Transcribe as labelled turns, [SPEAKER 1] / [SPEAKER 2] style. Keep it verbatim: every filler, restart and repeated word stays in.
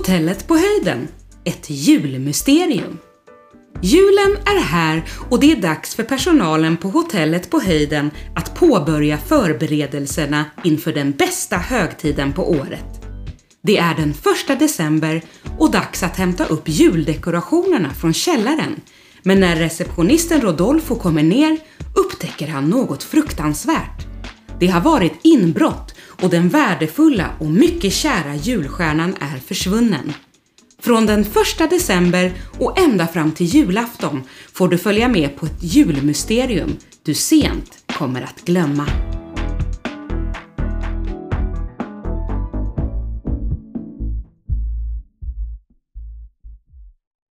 [SPEAKER 1] Hotellet på höjden, ett julmysterium. Julen är här och det är dags för personalen på Hotellet på höjden att påbörja förberedelserna inför den bästa högtiden på året. Det är den första december och dags att hämta upp juldekorationerna från källaren. Men när receptionisten Rodolfo kommer ner upptäcker han något fruktansvärt. Det har varit inbrott och den värdefulla och mycket kära julstjärnan är försvunnen. Från den första december och ända fram till julafton får du följa med på ett julmysterium du sent kommer att glömma.